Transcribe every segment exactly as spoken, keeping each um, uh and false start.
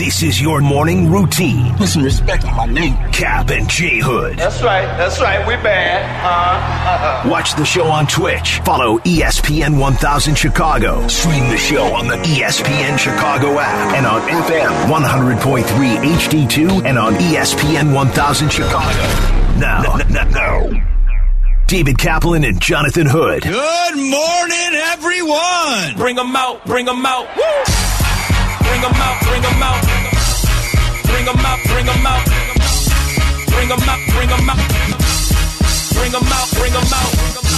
This is your morning routine. Put some respect on my name. Cap and J Hood. That's right. That's right. We bad. Uh, uh, Watch the show on Twitch. Follow E S P N one thousand Chicago. Stream the show on the E S P N Chicago app and on F M one hundred point three H D two and on E S P N one thousand Chicago. Now, now, now. David Kaplan and Jonathan Hood. Good morning, everyone. Bring them out. Bring them out. Woo! Bring them out. Bring them out. Bring them out. Bring them out. Bring them out. Bring them out. Bring them out. Bring them out.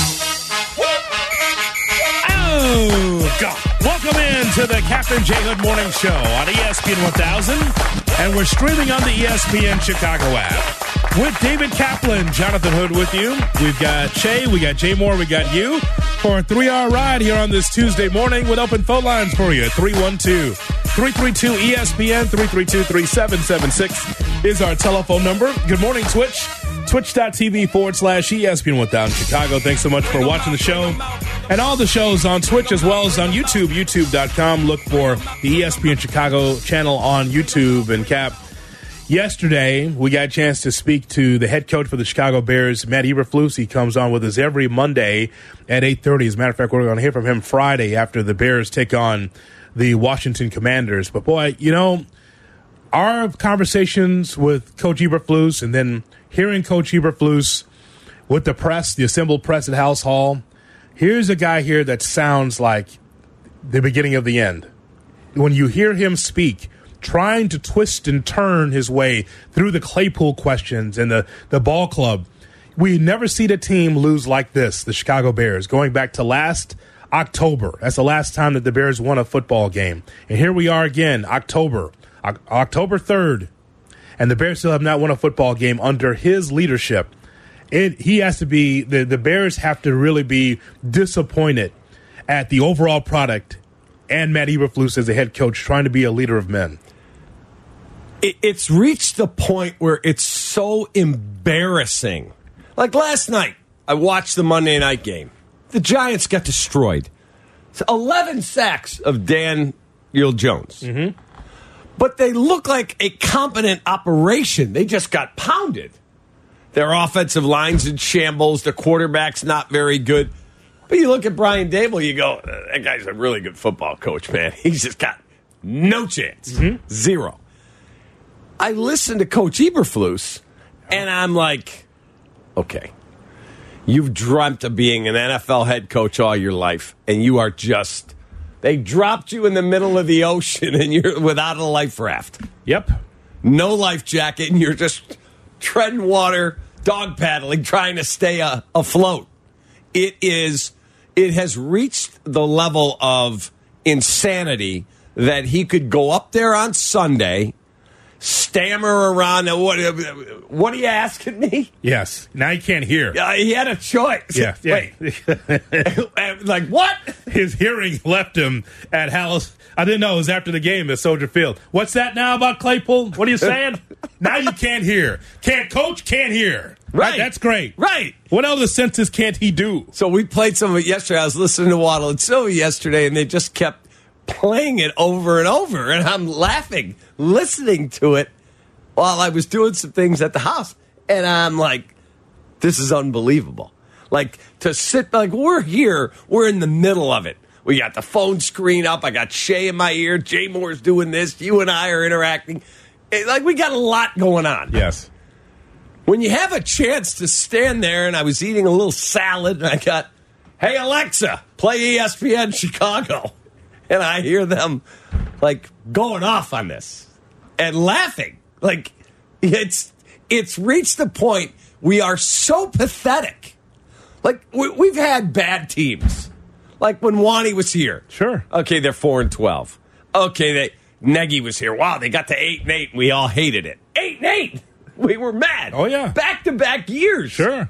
Oh, God. Welcome in to the Captain J Hood Morning Show on E S P N one thousand. And we're streaming on the E S P N Chicago app. With David Kaplan, Jonathan Hood with you. We've got Shay, we got Jay Moore, we got you for a three-hour ride here on this Tuesday morning with open phone lines for you. three one two, three three two, E S P N, three three two, three seven seven six is our telephone number. Good morning, Twitch. Twitch.tv forward slash ESPN one thousand Chicago. Thanks so much for watching the show. And all the shows on Twitch as well as on YouTube, youtube dot com. Look for the E S P N Chicago channel on YouTube. And Cap, yesterday, we got a chance to speak to the head coach for the Chicago Bears, Matt Eberflus. He comes on with us every Monday at eight thirty. As a matter of fact, we're going to hear from him Friday after the Bears take on the Washington Commanders. But, boy, you know, our conversations with Coach Eberflus and then hearing Coach Eberflus with the press, the assembled press at House Hall, here's a guy here that sounds like the beginning of the end. When you hear him speak, trying to twist and turn his way through the Claypool questions and the, the ball club. We never see the team lose like this, the Chicago Bears, going back to last October. That's the last time that the Bears won a football game. And here we are again, October, o- October third, and the Bears still have not won a football game under his leadership. It, he has to be, the, the Bears have to really be disappointed at the overall product and Matt Eberflus as a head coach trying to be a leader of men. It's reached the point where it's so embarrassing. Like last night, I watched the Monday night game. The Giants got destroyed. It's eleven sacks of Daniel Jones. Mm-hmm. But they look like a competent operation. They just got pounded. Their offensive line's in shambles. The quarterback's not very good. But you look at Brian Dable, you go, that guy's a really good football coach, man. He's just got no chance. Mm-hmm. Zero. I listened to Coach Eberflus, and I'm like, okay, you've dreamt of being an N F L head coach all your life, and you are just, they dropped you in the middle of the ocean, and you're without a life raft. Yep. No life jacket, and you're just treading water, dog paddling, trying to stay uh, afloat. It is, it has reached the level of insanity that he could go up there on Sunday, stammer around. What, what are you asking me? Yes. Now he can't hear. Uh, he had a choice. Yeah. yeah. Wait. Like, what? His hearing left him at House. I didn't know it was after the game at Soldier Field. What's that now about Claypool? What are you saying? Now you can't hear. Can't coach, can't hear. Right. That, that's great. Right. What other senses can't he do? So we played some of it yesterday. I was listening to Waddle and Sylvie yesterday, and they just kept playing it over and over. And I'm laughing, listening to it while I was doing some things at the house. And I'm like, this is unbelievable. Like, to sit, like, we're here. We're in the middle of it. We got the phone screen up. I got Shay in my ear. Jay Moore's doing this. You and I are interacting. It, like, we got a lot going on. Yes. When you have a chance to stand there, and I was eating a little salad, and I got, hey, Alexa, play E S P N Chicago. And I hear them, like, going off on this and laughing. Like, it's it's reached the point we are so pathetic. Like, we, we've had bad teams. Like when Wani was here. Sure. Okay, they're four and twelve. Okay, they Nagy was here. Wow, they got to eight and eight, and we all hated it. Eight and eight. We were mad. Oh, yeah. Back-to-back years. Sure.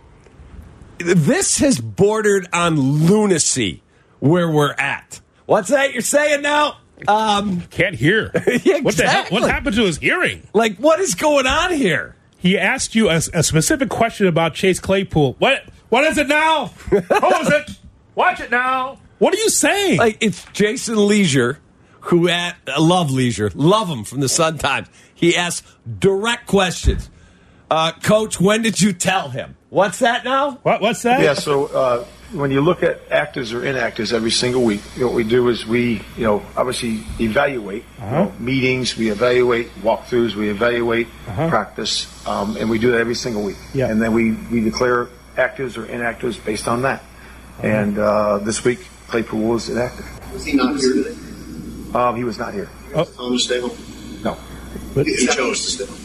This has bordered on lunacy where we're at. What's that you're saying now? Um, Can't hear. Yeah, What the hell? exactly. What happened to his hearing? Like, what is going on here? He asked you a, a specific question about Chase Claypool. What? What is it now? Who is it? Watch it now. What are you saying? Like, it's Jason Leisure who at, I love Leisure, love him from the Sun-Times. He asks direct questions. Uh, Coach, when did you tell him? What's that now? What? What's that? Yeah, so uh, when you look at actives or inactives every single week, you know, what we do is we, you know, obviously evaluate uh-huh. you know, meetings, we evaluate walkthroughs, we evaluate uh-huh. practice, um, and we do that every single week. Yeah. And then we, we declare actives or inactives based on that. Uh-huh. And uh, this week, Claypool was inactive. Was he not here today? Um, he was not here. Oh. Told him to stay home? No. But he chose to stay home?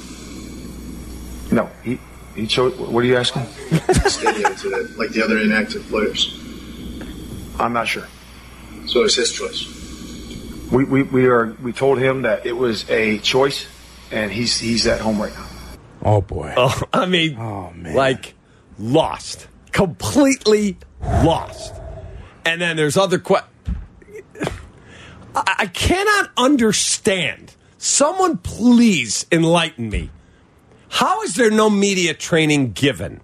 No. He he chose. What are you asking? Stay here today, like the other inactive players. I'm not sure. So it's his choice. We we, we are. We told him that it was a choice, and he's he's at home right now. Oh boy. Oh, I mean, oh, man. like lost, completely lost. And then there's other questions. I-, I cannot understand. Someone please enlighten me. How is there no media training given?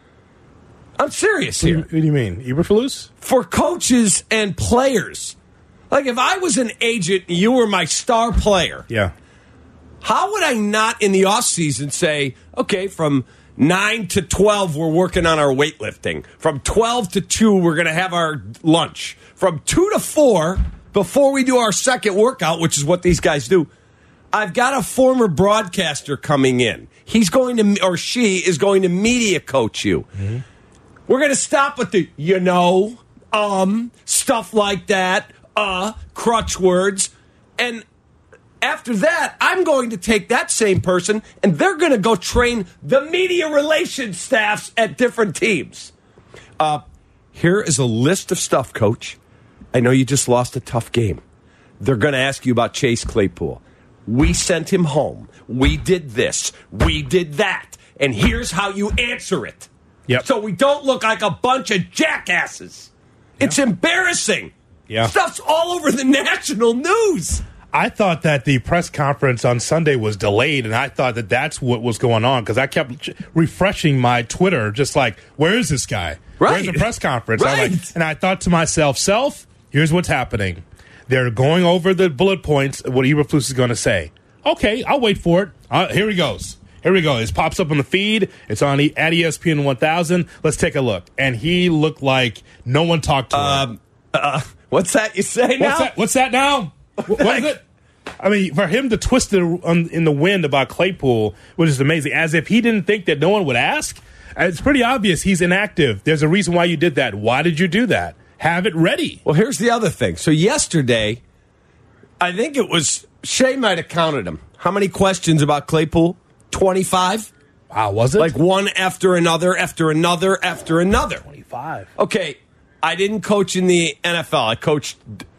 I'm serious here. What do you mean? Eberflus? For coaches and players. Like if I was an agent and you were my star player. Yeah. How would I not in the offseason say, okay, from nine to twelve, we're working on our weightlifting. From twelve to two, we're going to have our lunch. From two to four, before we do our second workout, which is what these guys do, I've got a former broadcaster coming in. He's going to, or she is going to media coach you. Mm-hmm. We're going to stop with the, you know, um, stuff like that, uh, crutch words. And after that, I'm going to take that same person and they're going to go train the media relations staffs at different teams. Uh, here is a list of stuff, Coach. I know you just lost a tough game. They're going to ask you about Chase Claypool. We sent him home. We did this. We did that. And here's how you answer it. Yep. So we don't look like a bunch of jackasses. Yep. It's embarrassing. Yeah. Stuff's all over the national news. I thought that the press conference on Sunday was delayed, and I thought that that's what was going on because I kept refreshing my Twitter, just like, where is this guy? Right. Where's the press conference? Right. I'm like, and I thought to myself, Self, here's what's happening. They're going over the bullet points of what Eberflus is going to say. Okay, I'll wait for it. Uh, here he goes. Here we go. It pops up on the feed. It's on e- at E S P N one thousand. Let's take a look. And he looked like no one talked to um, him. Uh, what's that you say now? What's that, what's that now? What, what is it? I mean, for him to twist it on, in the wind about Claypool, which is amazing, as if he didn't think that no one would ask. It's pretty obvious he's inactive. There's a reason why you did that. Why did you do that? Have it ready. Well, here's the other thing. So yesterday, I think it was, Shea might have counted them. How many questions about Claypool? twenty-five? Wow, was it? Like one after another, after another, after another. twenty-five. Okay, I didn't coach in the N F L. I coached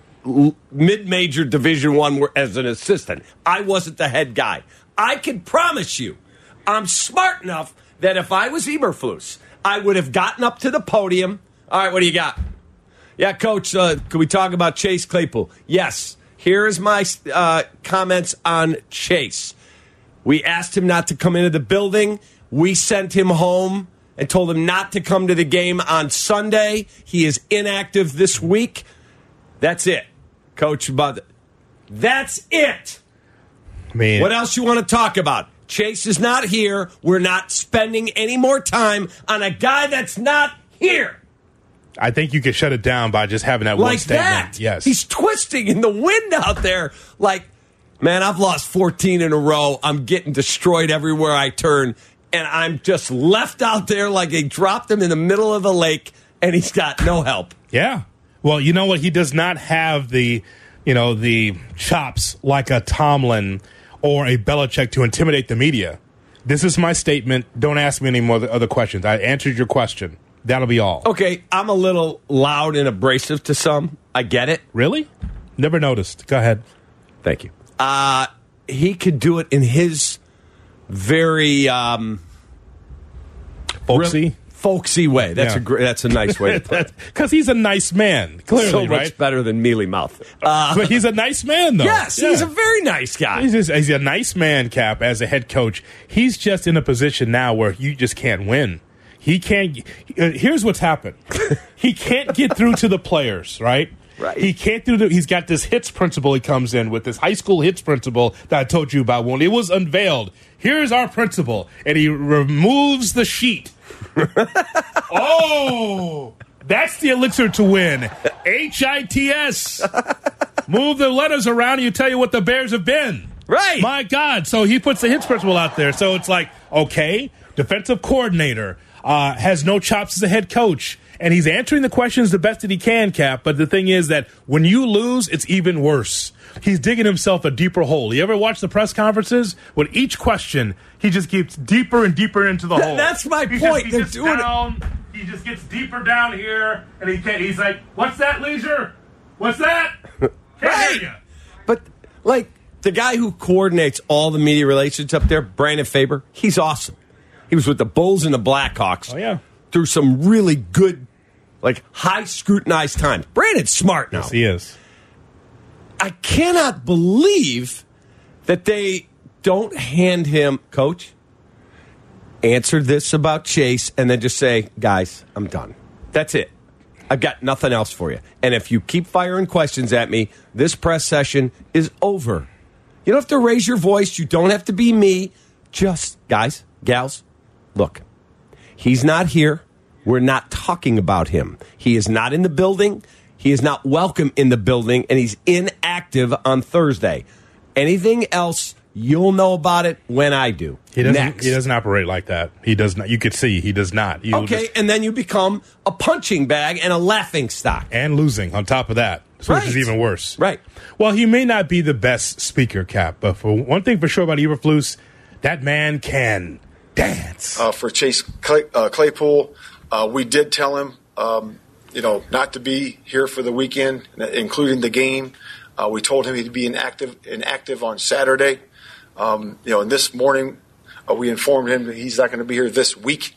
mid-major Division One as an assistant. I wasn't the head guy. I can promise you, I'm smart enough that if I was Eberflus, I would have gotten up to the podium. All right, what do you got? Yeah, Coach, uh, can we talk about Chase Claypool? Yes. Here is my uh, comments on Chase. We asked him not to come into the building. We sent him home and told him not to come to the game on Sunday. He is inactive this week. That's it. Coach, about that's it. Man. What else you want to talk about? Chase is not here. We're not spending any more time on a guy that's not here. I think you could shut it down by just having that one Like statement. that. Yes. He's twisting in the wind out there. Like, man, I've lost fourteen in a row. I'm getting destroyed everywhere I turn. And I'm just left out there like they dropped him in the middle of the lake, and he's got no help. Yeah. Well, you know what? He does not have the, you know, the chops like a Tomlin or a Belichick to intimidate the media. This is my statement. Don't ask me any more other questions. I answered your question. That'll be all. Okay, I'm a little loud and abrasive to some. I get it. Really? Never noticed. Go ahead. Thank you. Uh, he could do it in his very um, folksy, re- folksy way. That's yeah. a gr- that's a nice way to put it. Because he's a nice man. Clearly, so much right? better than mealy mouth. Uh, but he's a nice man, though. Yes, yeah. he's a very nice guy. He's, just, he's a nice man, Cap, as a head coach. He's just in a position now where you just can't win. He can't. Uh, here's what's happened. He can't get through to the players, right? Right. He can't do the, he's got this hits principle he comes in with, this high school hits principle that I told you about when it was unveiled. Here's our principle. And he removes the sheet. Oh, that's the elixir to win. H I T S. Move the letters around and you tell you what the Bears have been. Right. My God. So he puts the hits principle out there. So it's like, okay, defensive coordinator, uh, has no chops as a head coach. And he's answering the questions the best that he can, Cap. But the thing is that when you lose, it's even worse. He's digging himself a deeper hole. You ever watch the press conferences? With each question, he just gets deeper and deeper into the Th- hole. That's my he point. Just, he They're gets doing down, it. He just gets deeper down here, and he can't, he's like, what's that, Leisure? What's that? Can't Right. hear you. But, like, the guy who coordinates all the media relations up there, Brandon Faber, he's awesome. He was with the Bulls and the Blackhawks. Oh, yeah. Through some really good, like, high scrutinized times. Brandon's smart now. Yes, he is. I cannot believe that they don't hand him, Coach, answer this about Chase, and then just say, guys, I'm done. That's it. I've got nothing else for you. And if you keep firing questions at me, this press session is over. You don't have to raise your voice. You don't have to be me. Just, guys, gals, look, he's not here. We're not talking about him. He is not in the building. He is not welcome in the building, and he's inactive on Thursday. Anything else, you'll know about it when I do. He doesn't. Next. He doesn't operate like that. He does not. You could see he does not. You'll Okay, just, and then you become a punching bag and a laughing stock. and losing on top of that, so Right. which is even worse. Right. Well, he may not be the best speaker, Cap, but for one thing for sure about Eberflus, that man can dance. Uh, for Chase Clay, uh, Claypool, uh, we did tell him, um, you know, not to be here for the weekend, including the game. Uh, we told him he'd be inactive, inactive on Saturday. Um, you know, and this morning uh, we informed him that he's not going to be here this week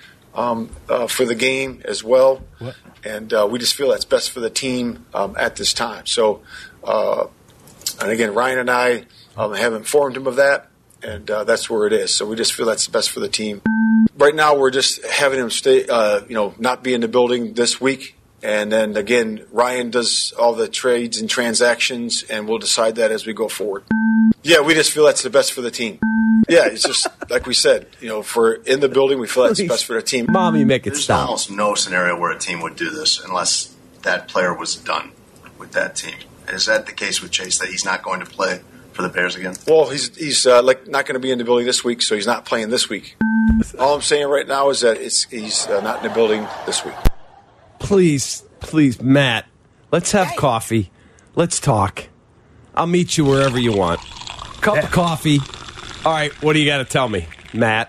um, uh, for the game as well. What? And uh, we just feel that's best for the team um, at this time. So, uh, and again, Ryan and I um, have informed him of that, and uh, that's where it is. So we just feel that's best for the team. Right now, we're just having him stay, uh, you know, not be in the building this week. And then again, Ryan does all the trades and transactions, and we'll decide that as we go forward. Yeah, we just feel that's the best for the team. Yeah, it's just like we said, you know, for in the building, we feel that's the best for the team. Mommy, make it There's stop. almost no scenario where a team would do this unless that player was done with that team. Is that the case with Chase, that he's not going to play for the Bears again? Well, he's he's uh, like not going to be in the building this week, so he's not playing this week. All I'm saying right now is that it's he's uh, not in the building this week. Please, please, Matt, let's have coffee. Let's talk. I'll meet you wherever you want. Cup of coffee. All right, what do you got to tell me, Matt?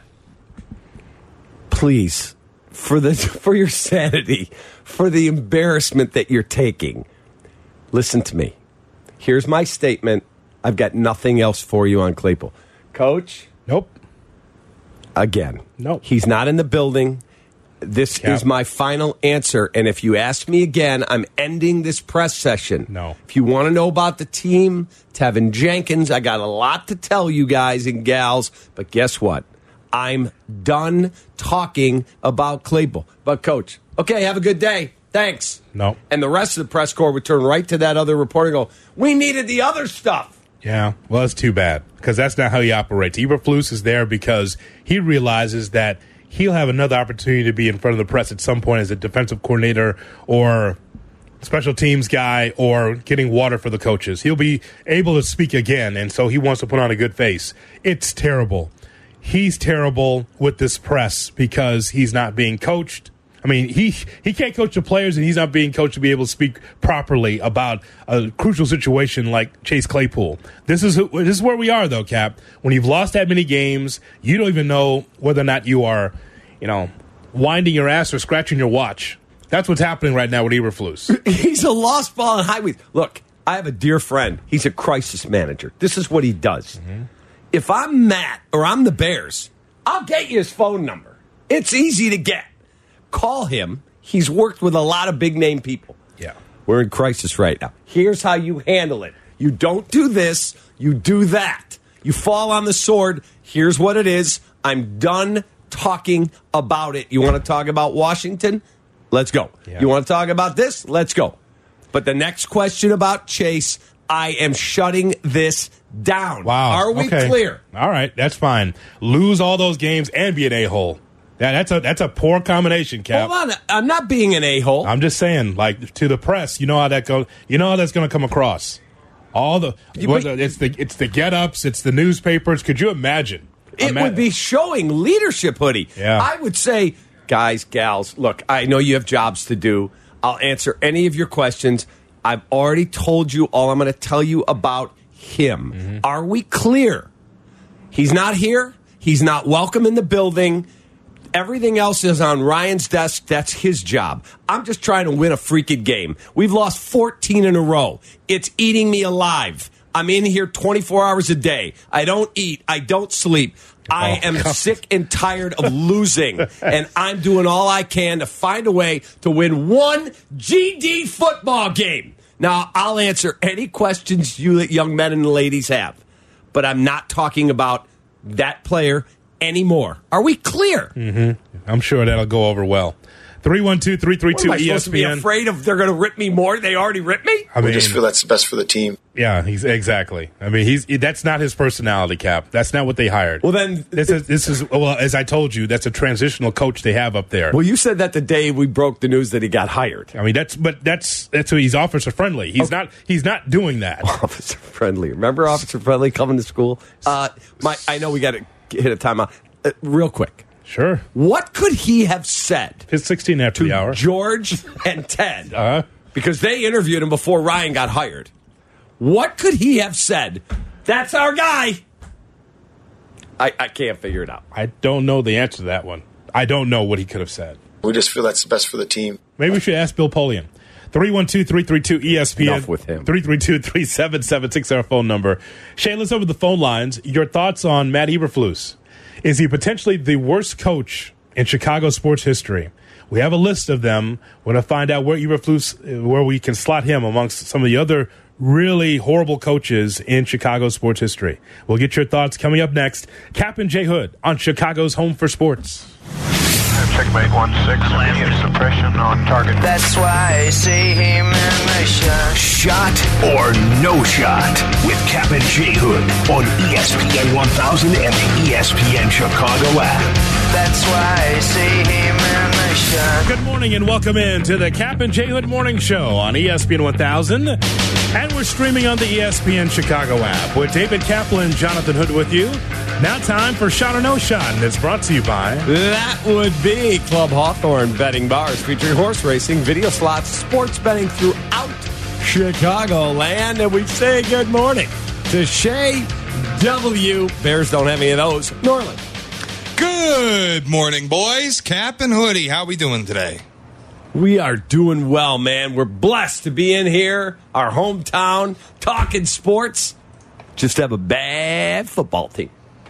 Please, for the for your sanity, for the embarrassment that you're taking, listen to me. Here's my statement. I've got nothing else for you on Claypool. Coach? Nope. Again. Nope. He's not in the building. This Yeah. is my final answer. And if you ask me again, I'm ending this press session. No. If you want to know about the team, Tevin Jenkins, I got a lot to tell you guys and gals. But guess what? I'm done talking about Claypool. But, Coach, okay, have a good day. Thanks. No. And the rest of the press corps would turn right to that other reporter and go, we needed the other stuff. Yeah, well, that's too bad, because that's not how he operates. Eberflus is there because he realizes that he'll have another opportunity to be in front of the press at some point as a defensive coordinator or special teams guy or getting water for the coaches. He'll be able to speak again, and so he wants to put on a good face. It's terrible. He's terrible with this press because he's not being coached. I mean, he he can't coach the players, and he's not being coached to be able to speak properly about a crucial situation like Chase Claypool. This is who, this is where we are, though, Cap. When you've lost that many games, you don't even know whether or not you are, you know, winding your ass or scratching your watch. That's what's happening right now with Eberflus. He's a lost ball in highways. Look, I have a dear friend. He's a crisis manager. This is what he does. Mm-hmm. If I'm Matt or I'm the Bears, I'll get you his phone number. It's easy to get. Call him. He's worked with a lot of big-name people. Yeah. We're in crisis right now. Here's how you handle it. You don't do this. You do that. You fall on the sword. Here's what it is. I'm done talking about it. You want to talk about Washington? Let's go. Yeah. You want to talk about this? Let's go. But the next question about Chase, I am shutting this down. Wow. Are we okay. clear? All right, that's fine. Lose all those games and be an a-hole. Yeah, that's a that's a poor combination, Cap. Hold on. I'm not being an a-hole. I'm just saying, like, to the press, you know how that goes. You know how that's going to come across. All the You- what, it's the it's the get-ups, it's the newspapers. Could you imagine? It Ima- would be showing leadership, Hoodie. Yeah. I would say, guys, gals, look, I know you have jobs to do. I'll answer any of your questions. I've already told you all I'm going to tell you about him. Mm-hmm. Are we clear? He's not here. He's not welcome in the building. Everything else is on Ryan's desk. That's his job. I'm just trying to win a freaking game. We've lost fourteen in a row. It's eating me alive. I'm in here twenty-four hours a day. I don't eat. I don't sleep. I Oh, am God. sick and tired of losing, and I'm doing all I can to find a way to win one G D football game. Now, I'll answer any questions you young men and ladies have, but I'm not talking about that player anymore. Are we clear? Mm-hmm. I'm sure that'll go over well. three one two, three three What two, am I E supposed S to P be N. afraid of they're going to rip me more? They already ripped me? I We mean, just feel that's the best for the team. yeah, he's exactly. I mean, he's that's not his personality, Cap. That's not what they hired. Well, then- this is this is well, as I told you, that's a transitional coach they have up there. Well, you said that the day we broke the news that he got hired. I mean, that's but that's that's who he's officer friendly. He's not he's not doing that. Officer Friendly. Remember Officer Friendly coming to school? Uh, my, I know we got to hit a timeout. Uh, real quick. Sure, What could he have said his sixteen after to the hour. George and Ted? Uh-huh. Because they interviewed him before Ryan got hired. What could he have said? That's our guy. I, I can't figure it out. I don't know the answer to that one. I don't know what he could have said. We just feel that's the best for the team. Maybe we should ask Bill Polian. three one two, three three two, E S P N. Enough with him. three three two, three seven seven six, our phone number. Shay, let's over the phone lines. Your thoughts on Matt Eberflus. Is he potentially the worst coach in Chicago sports history? We have a list of them. We're going to find out where Eberflus, where we can slot him amongst some of the other really horrible coaches in Chicago sports history. We'll get your thoughts coming up next. Cap and Jay Hood on Chicago's Home for Sports. Checkmate one six, immediate suppression on target. That's why I see him in the shot. Shot or no shot with Cap and J Hood on E S P N one thousand and the E S P N Chicago app. That's why I see him in the shot. Good morning and welcome in to the Cap and J Hood Morning Show on E S P N one thousand. And we're streaming on the E S P N Chicago app with David Kaplan, Jonathan Hood with you. Now time for Shot or No Shot, and it's brought to you by... That would be Club Hawthorne Betting Bars featuring horse racing, video slots, sports betting throughout Chicagoland. And we say good morning to Shay W. Bears don't have any of those. Norland. Good morning, boys. Cap and Hoodie. How we doing today? We are doing well, man. We're blessed to be in here, our hometown, talking sports. Just have a bad football team.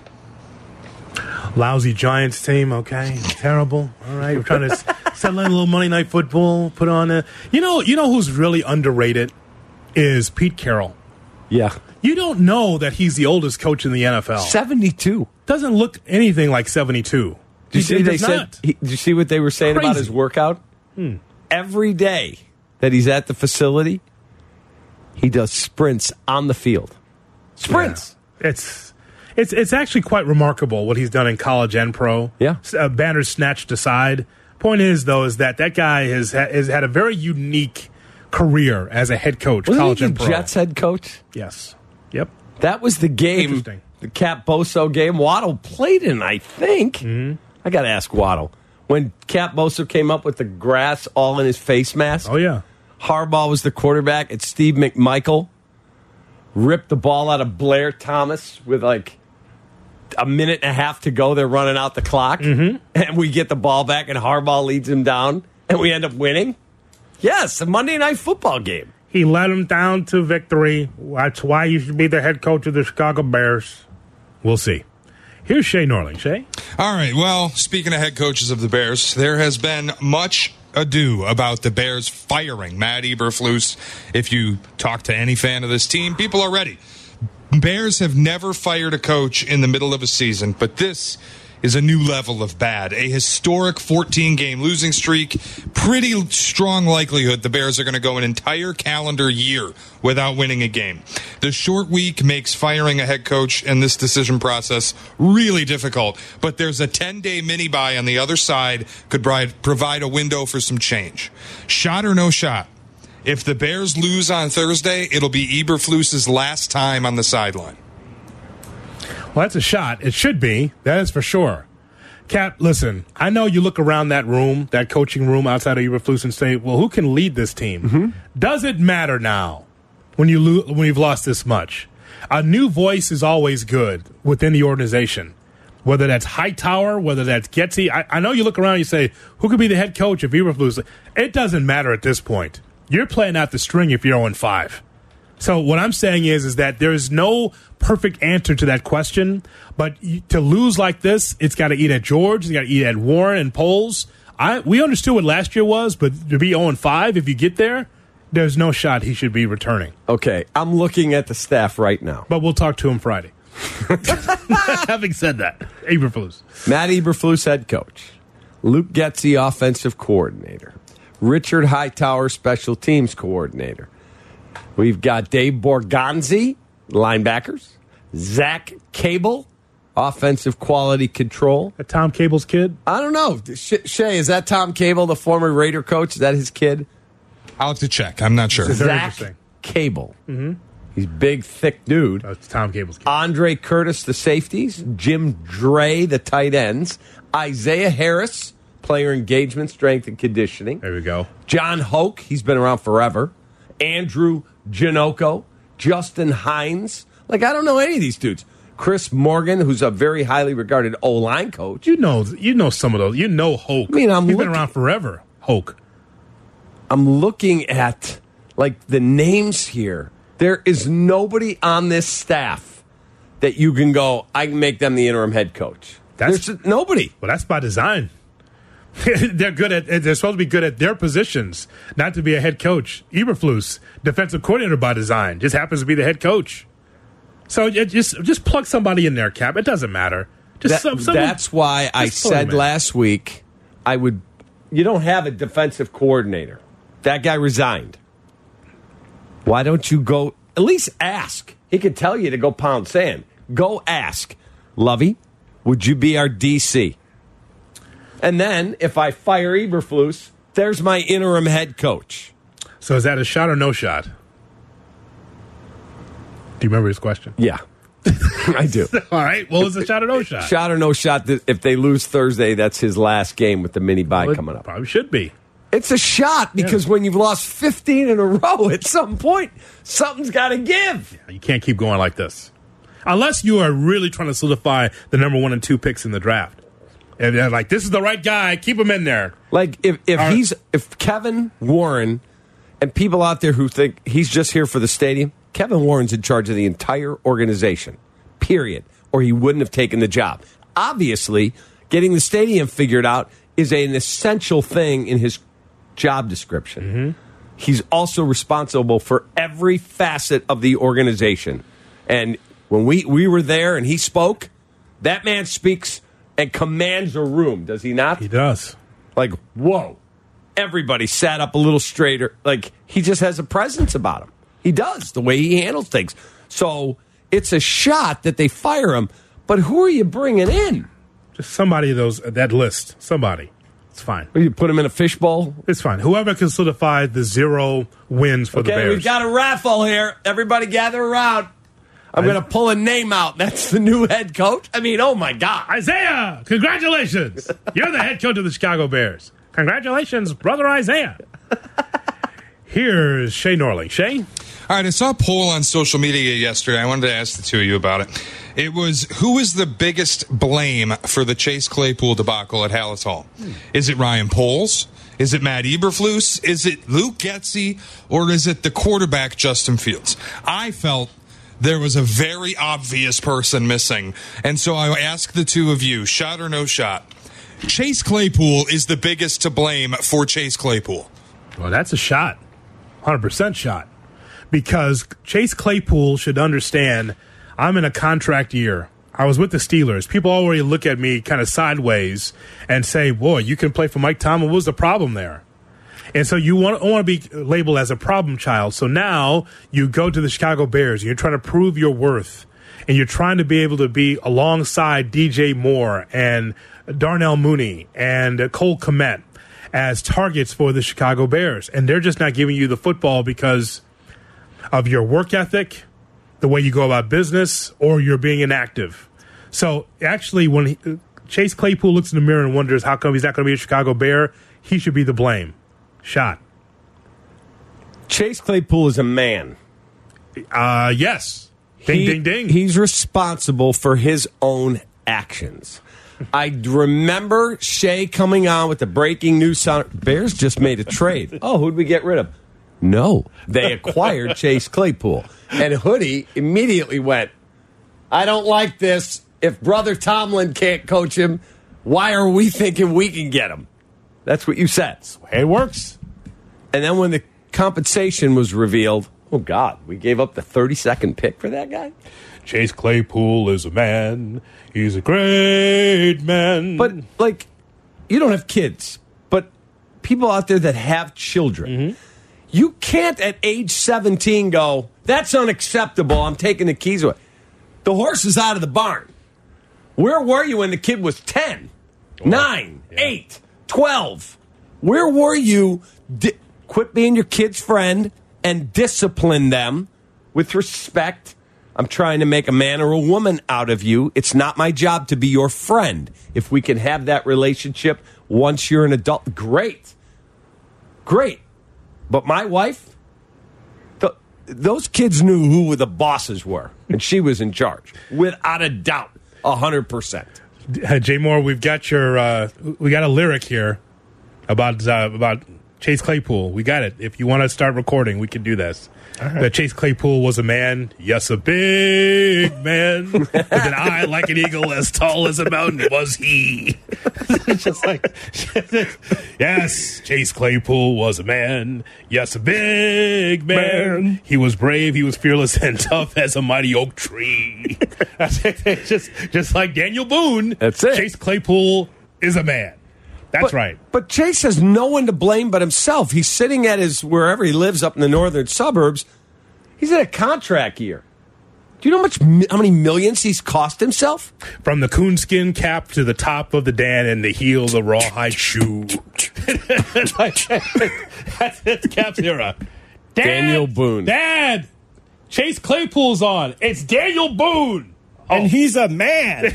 Lousy Giants team, okay, terrible. All right, we're trying to settle in a little Monday Night Football. Put on a, you know, you know who's really underrated is Pete Carroll. Yeah. You don't know that he's the oldest coach in the N F L. seventy-two. Doesn't look anything like seventy-two. Did you see He they does said? not. He, did you see what they were saying about Crazy. his workout? Hmm. Every day that he's at the facility, he does sprints on the field. Sprints. Yeah. It's it's it's actually quite remarkable what he's done in college and pro. Yeah. Uh, banners snatched aside. Point is though is that that guy has has had a very unique career as a head coach, Wasn't college he the and pro. Jets head coach? Yes. Yep. That was the game, Interesting. the Cap Boso game. Waddle played in, I think. Mm-hmm. I got to ask Waddle. When Cap Boso came up with the grass all in his face mask, Oh yeah. Harbaugh was the quarterback, and Steve McMichael ripped the ball out of Blair Thomas with like a minute and a half to go. They're running out the clock, Mm-hmm. and we get the ball back, and Harbaugh leads him down, and we end up winning. Yes, a Monday Night Football game. He led him down to victory. That's why you should be the head coach of the Chicago Bears. We'll see. Here's Shay Norling. Shay? All right. Well, speaking of head coaches of the Bears, there has been much ado about the Bears firing Matt Eberflus. If you talk to any fan of this team, people are ready. Bears have never fired a coach in the middle of a season, but this is a new level of bad. A historic fourteen-game losing streak. Pretty strong likelihood the Bears are going to go an entire calendar year without winning a game. The short week makes firing a head coach and this decision process really difficult, but there's a ten-day mini-bye on the other side could provide a window for some change. Shot or no shot? If the Bears lose on Thursday, it'll be Eberflus's last time on the sideline. Well, that's a shot. It should be. That is for sure. Cap, listen, I know you look around that room, that coaching room outside of Eberflus and say, well, who can lead this team? Mm-hmm. Does it matter now when, you lo- when you've lost this much? A new voice is always good within the organization, whether that's Hightower, whether that's Getsy. I, I know you look around and you say, who could be the head coach if Eberflus? It doesn't matter at this point. You're playing out the string if you're oh and five. So what I'm saying is, is that there is no perfect answer to that question. But to lose like this, it's got to eat at George, it's got to eat at Warren and Poles. I we understood what last year was, but to be oh and five, if you get there, there's no shot he should be returning. Okay, I'm looking at the staff right now. But we'll talk to him Friday. Having said that, Eberflus. Matt Eberflus, head coach. Luke Getsy, offensive coordinator. Richard Hightower, special teams coordinator. We've got Dave Borgonzi, linebackers. Zach Cable, offensive quality control. That Tom Cable's kid? I don't know. Shay, is that Tom Cable, the former Raider coach? Is that his kid? I'll have to check. I'm not sure. Zach Cable. Mm-hmm. He's big, thick dude. That's Tom Cable's kid. Andre Curtis, the safeties. Jim Dre, the tight ends. Isaiah Harris, player engagement, strength, and conditioning. There we go. John Hoke, he's been around forever. Andrew Janocko, Justin Hines. Like, I don't know any of these dudes. Chris Morgan, who's a very highly regarded O-line coach. You know you know some of those. You know Hoke. I mean, I'm He's looking, been around forever, Hoke. I'm looking at, like, the names here. There is nobody on this staff that you can go, I can make them the interim head coach. That's, There's nobody. Well, that's by design. They're good at. They're supposed to be good at their positions, not to be a head coach. Eberflus, defensive coordinator by design, just happens to be the head coach. So it just just plug somebody in there, Cap. It doesn't matter. Just that, some, someone, that's why I said last week I would. You don't have a defensive coordinator. That guy resigned. Why don't you go at least ask? He could tell you to go pound sand. Go ask, Lovey. Would you be our D C? And then, if I fire Eberflus, there's my interim head coach. So is that a shot or no shot? Do you remember his question? Yeah, I do. All right. Well, it's a shot or no shot? Shot or no shot. If they lose Thursday, that's his last game with the mini-bye well, coming up. Probably should be. It's a shot because yeah. when you've lost fifteen in a row, at some point, something's got to give. Yeah, you can't keep going like this. Unless you are really trying to solidify the number one and two picks in the draft. And they're like, this is the right guy. Keep him in there. Like, if, if Our, he's if Kevin Warren and people out there who think he's just here for the stadium, Kevin Warren's in charge of the entire organization, period, or he wouldn't have taken the job. Obviously, getting the stadium figured out is an essential thing in his job description. Mm-hmm. He's also responsible for every facet of the organization. And when we, we were there and he spoke, that man speaks and commands a room, does he not? He does. Like, whoa. Everybody sat up a little straighter. Like, he just has a presence about him. He does, the way he handles things. So it's a shot that they fire him, but who are you bringing in? Just somebody of those that list. Somebody. It's fine. You put him in a fishbowl? It's fine. Whoever can solidify the zero wins for okay, the Bears. Okay, we've got a raffle here. Everybody gather around. I'm going to pull a name out. That's the new head coach. I mean, oh, my God. Isaiah, congratulations. You're the head coach of the Chicago Bears. Congratulations, brother Isaiah. Here's Shay Norling. Shay? All right, I saw a poll on social media yesterday. I wanted to ask the two of you about it. It was, who is the biggest blame for the Chase Claypool debacle at Halas Hall? Hmm. Is it Ryan Poles? Is it Matt Eberflus? Is it Luke Getsy? Or is it the quarterback, Justin Fields? I felt there was a very obvious person missing. And so I ask the two of you, shot or no shot, Chase Claypool is the biggest to blame for Chase Claypool. Well, that's a shot. one hundred percent shot. Because Chase Claypool should understand I'm in a contract year. I was with the Steelers. People already look at me kind of sideways and say, boy, you can play for Mike Tomlin. What was the problem there? And so you want, want to be labeled as a problem child. So now you go to the Chicago Bears. And you're trying to prove your worth. And you're trying to be able to be alongside D J Moore and Darnell Mooney and Cole Kmet as targets for the Chicago Bears. And they're just not giving you the football because of your work ethic, the way you go about business, or you're being inactive. So actually, when he, Chase Claypool looks in the mirror and wonders how come he's not going to be a Chicago Bear, he should be the blame. Shot. Chase Claypool is a man. Uh, yes. Ding, he, ding, ding. He's responsible for his own actions. I remember Shea coming on with the breaking news sound. Bears just made a trade. Oh, who'd we get rid of? No. They acquired Chase Claypool. And Hoodie immediately went, I don't like this. If Brother Tomlin can't coach him, why are we thinking we can get him? That's what you said. That's the way it works. And then when the compensation was revealed, oh, God, we gave up the thirty-second pick for that guy? Chase Claypool is a man. He's a great man. But, like, you don't have kids, but people out there that have children, mm-hmm. you can't at age seventeen go, that's unacceptable, I'm taking the keys away. The horse is out of the barn. Where were you when the kid was ten, oh, nine, yeah. eight, twelve? Where were you? Di- quit being your kid's friend and discipline them with respect. I'm trying to make a man or a woman out of you. It's not my job to be your friend. If we can have that relationship once you're an adult, great. Great. But my wife, th- those kids knew who the bosses were, and she was in charge, without a doubt, one hundred percent. Uh, Jay Moore, we've got your, uh, we got a lyric here about uh, about Chase Claypool. We got it. If you want to start recording, we can do this. Right. That Chase Claypool was a man, yes, a big man, with an eye like an eagle, as tall as a mountain was he. Just like, yes, Chase Claypool was a man, yes, a big man. man. He was brave, he was fearless, and tough as a mighty oak tree. just, just like Daniel Boone. That's it. Chase Claypool is a man. That's but, right. But Chase has no one to blame but himself. He's sitting at his, wherever he lives up in the northern suburbs. He's in a contract year. Do you know how much, how many millions he's cost himself? From the coonskin cap to the top of the Dan and the heel of the rawhide shoe. That's, that's Cap's era. Dad, Daniel Boone. Dad, Chase Claypool's on. It's Daniel Boone. And oh. he's a man.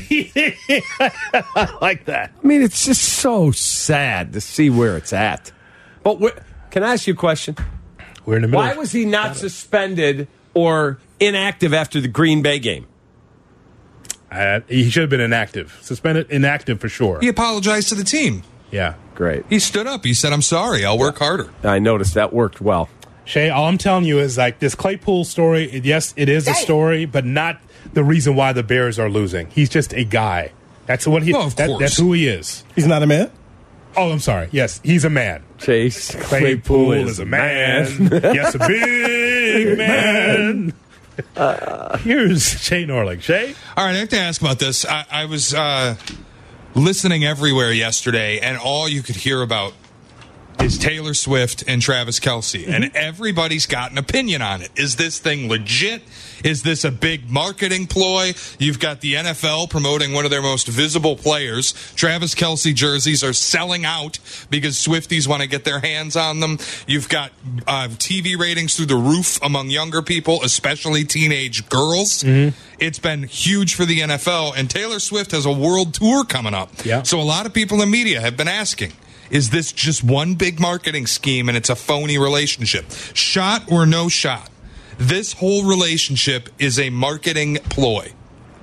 I like that. I mean, it's just so sad to see where it's at. But wh- can I ask you a question? We're in the middle. Why was he not suspended or inactive after the Green Bay game? Uh, he should have been inactive. Suspended, inactive for sure. He apologized to the team. Yeah. Great. He stood up. He said, I'm sorry. I'll work harder. I noticed that worked well. Shay, all I'm telling you is like this Claypool story, yes, it is a story, but not the reason why the Bears are losing. He's just a guy. That's what he. Oh, of that, course. That's who he is. He's not a man? Oh, I'm sorry. Yes, he's a man. Chase Claypool, Claypool is, is a man. man. Yes, a big man. Uh, Here's Shay Norling. Shay? All right, I have to ask about this. I, I was uh, listening everywhere yesterday, and all you could hear about is Taylor Swift and Travis Kelce, mm-hmm. and everybody's got an opinion on it. Is this thing legit? Is this a big marketing ploy? You've got the N F L promoting one of their most visible players. Travis Kelce jerseys are selling out because Swifties want to get their hands on them. You've got uh, T V ratings through the roof among younger people, especially teenage girls. Mm-hmm. It's been huge for the N F L, and Taylor Swift has a world tour coming up. Yeah. So a lot of people in the media have been asking, is this just one big marketing scheme and it's a phony relationship? Shot or no shot? This whole relationship is a marketing ploy.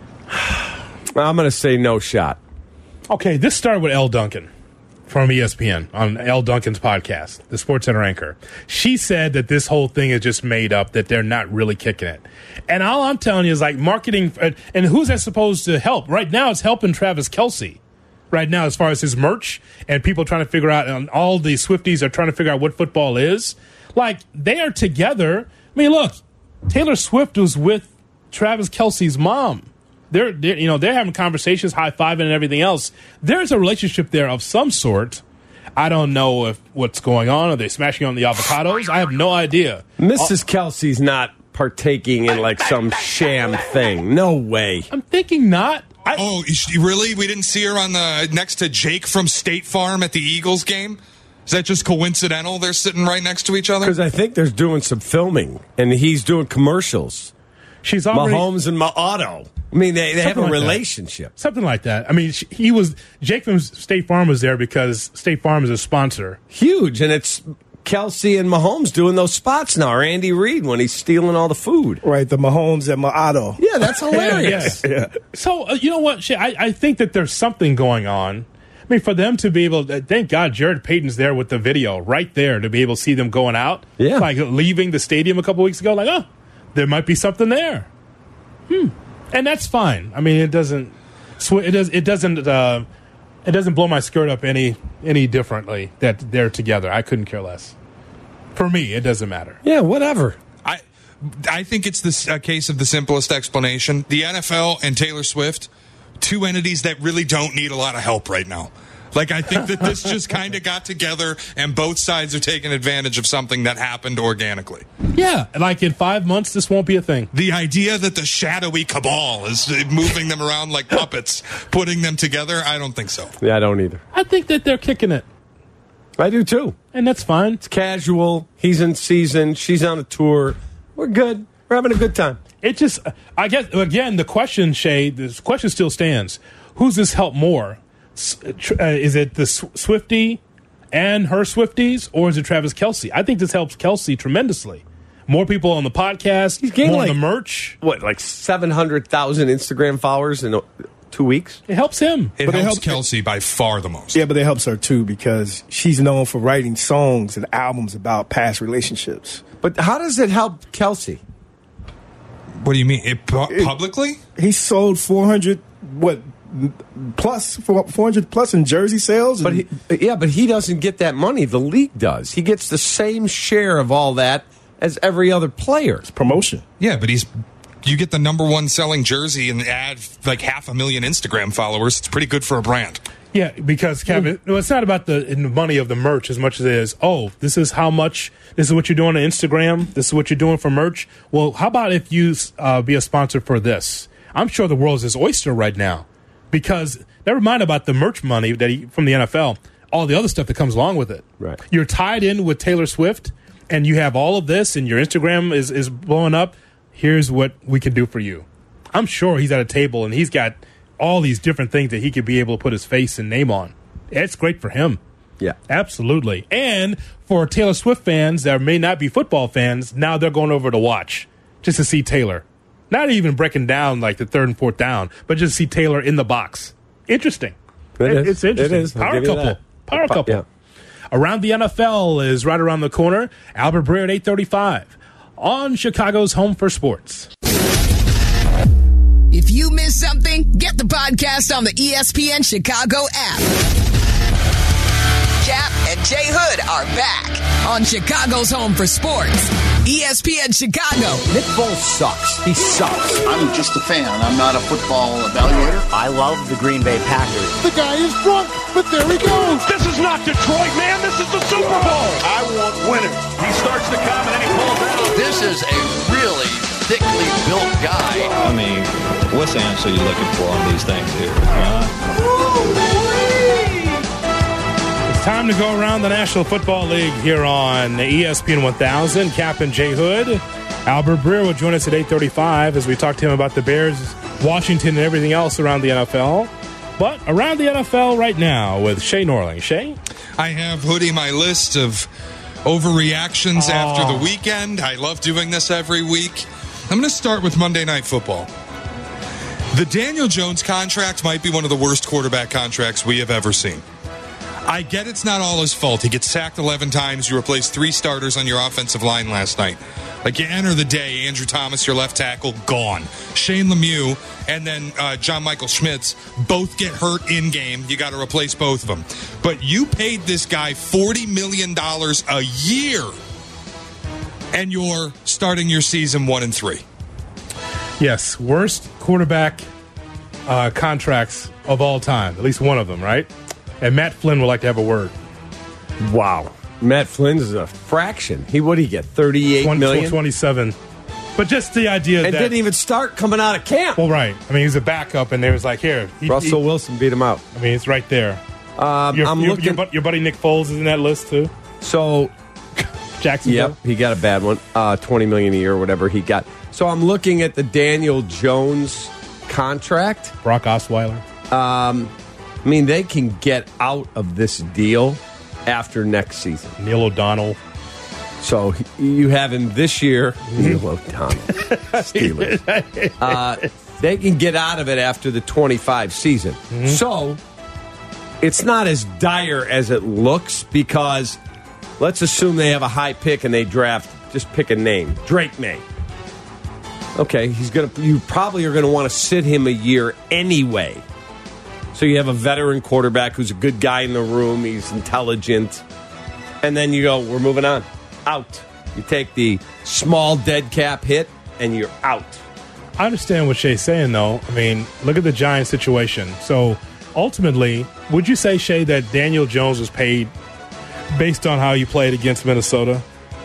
I'm going to say no shot. Okay, this started with Elle Duncan from E S P N on Elle Duncan's podcast, the SportsCenter anchor. She said that this whole thing is just made up, that they're not really kicking it. And all I'm telling you is like marketing, and who's that supposed to help? Right now it's helping Travis Kelce. Right now, as far as his merch and people trying to figure out, and all the Swifties are trying to figure out what football is. Like, they are together. I mean, look, Taylor Swift was with Travis Kelce's mom. They're, they're, you know, they're having conversations, high-fiving and everything else. There's a relationship there of some sort. I don't know if what's going on. Are they smashing on the avocados? I have no idea. Missus Kelsey's not partaking in like some sham thing. No way. I'm thinking not. I, oh, really? We didn't see her on the next to Jake from State Farm at the Eagles game? Is that just coincidental? They're sitting right next to each other? Because I think they're doing some filming, and he's doing commercials. She's already, Mahomes and Auto. I mean, they, they have a like relationship. That. Something like that. I mean, she, he was Jake from State Farm was there because State Farm is a sponsor. Huge, and it's Kelsey and Mahomes doing those spots now, or Andy Reid when he's stealing all the food. Right, the Mahomes and Auto. Yeah, that's hilarious. yeah, yeah. So, uh, you know what? I, I think that there's something going on. I mean, for them to be able to, thank God Jared Payton's there with the video right there to be able to see them going out. Yeah. Like leaving the stadium a couple weeks ago, like, oh, there might be something there. Hmm. And that's fine. I mean, it doesn't, it does, it doesn't, uh, it doesn't blow my skirt up any, any differently that they're together. I couldn't care less. For me, it doesn't matter. Yeah, whatever. I, I think it's this a case of the simplest explanation. The N F L and Taylor Swift, two entities that really don't need a lot of help right now. Like, I think that this just kind of got together and both sides are taking advantage of something that happened organically. Yeah, like in five months, this won't be a thing. The idea that the shadowy cabal is moving them around like puppets, putting them together, I don't think so. Yeah, I don't either. I think that they're kicking it. I do too. And that's fine. It's casual. He's in season. She's on a tour. We're good. We're having a good time. It just, I guess, again, the question, Shay, the question still stands. Who's this help more? Uh, is it the Swiftie and her Swifties, or is it Travis Kelce? I think this helps Kelce tremendously. More people on the podcast, He's gained more like, on the merch. What, like seven hundred thousand Instagram followers in two weeks? It helps him. It but helps it helps Kelce by far the most. Yeah, but it helps her too because she's known for writing songs and albums about past relationships. But how does it help Kelce? What do you mean? It, pu- publicly? He sold four hundred, what, plus, four hundred plus in jersey sales? But he, yeah, but he doesn't get that money. The league does. He gets the same share of all that as every other player. It's promotion. Yeah, but he's you get the number one selling jersey and add like half a million Instagram followers. It's pretty good for a brand. Yeah, because, Kevin, no, it's not about the money of the merch as much as it is, oh, this is how much, this is what you're doing on Instagram, this is what you're doing for merch. Well, how about if you uh, be a sponsor for this? I'm sure the world is his oyster right now. Because, never mind about the merch money that he, from the N F L, all the other stuff that comes along with it. Right. You're tied in with Taylor Swift, and you have all of this, and your Instagram is, is blowing up. Here's what we can do for you. I'm sure he's at a table, and he's got all these different things that he could be able to put his face and name on. It's great for him. Yeah. Absolutely. And for Taylor Swift fans that may not be football fans, now they're going over to watch just to see Taylor. Not even breaking down like the third and fourth down, but just see Taylor in the box. Interesting. It it, is. It's interesting. It is. Power couple. Power couple. Yeah. Around the N F L is right around the corner. Albert Breer at eight thirty-five on Chicago's Home for Sports. If you missed something, get the podcast on the E S P N Chicago app. Cap and Jay Hood are back on Chicago's Home for Sports. E S P N Chicago. Nick Foles sucks. He sucks. I'm just a fan. I'm not a football evaluator. I love the Green Bay Packers. The guy is drunk, but there he goes. This is not Detroit, man. This is the Super Bowl. I want winners. He starts to come and then he pulls out. This is a really thickly built guy. I mean, what's the answer you're looking for on these things here? Uh, It's time to go around the National Football League here on E S P N one thousand. Captain Jay Hood. Albert Breer will join us at eight thirty-five as we talk to him about the Bears, Washington, and everything else around the N F L. But around the N F L right now with Shay Norling. Shay? I have, Hoodie, my list of overreactions oh. after the weekend. I love doing this every week. I'm going to start with Monday Night Football. The Daniel Jones contract might be one of the worst quarterback contracts we have ever seen. I get it's not all his fault. He gets sacked eleven times. You replaced three starters on your offensive line last night. Like, you enter the day, Andrew Thomas, your left tackle, gone. Shane Lemieux and then uh, John Michael Schmitz both get hurt in-game. You got to replace both of them. But you paid this guy forty million dollars a year, and you're starting your season one and three. Yes, worst quarterback uh, contracts of all time, at least one of them, right? And Matt Flynn would like to have a word. Wow. Matt Flynn's is a fraction. He what did he get? thirty-eight twenty, million? twenty-seven. But just the idea and that... didn't even start coming out of camp. Well, right. I mean, he's a backup, and they was like, here. He, Russell he, Wilson beat him out. I mean, it's right there. Um, your, I'm your, looking... Your, your buddy Nick Foles is in that list, too. So... Jacksonville? Yep, he got a bad one. Uh, twenty million dollars a year or whatever he got. So I'm looking at the Daniel Jones contract. Brock Osweiler. Um, I mean, they can get out of this deal after next season. Neil O'Donnell. So you have him this year. Neil O'Donnell. Steelers. Uh, they can get out of it after the twenty-five season. Mm-hmm. So it's not as dire as it looks because let's assume they have a high pick and they draft, just pick a name, Drake May. Okay, he's gonna. You probably are going to want to sit him a year anyway. So you have a veteran quarterback who's a good guy in the room. He's intelligent. And then you go, we're moving on. Out. You take the small dead cap hit, and you're out. I understand what Shay's saying, though. I mean, look at the Giants situation. So, ultimately, would you say, Shay, that Daniel Jones was paid based on how you played against Minnesota?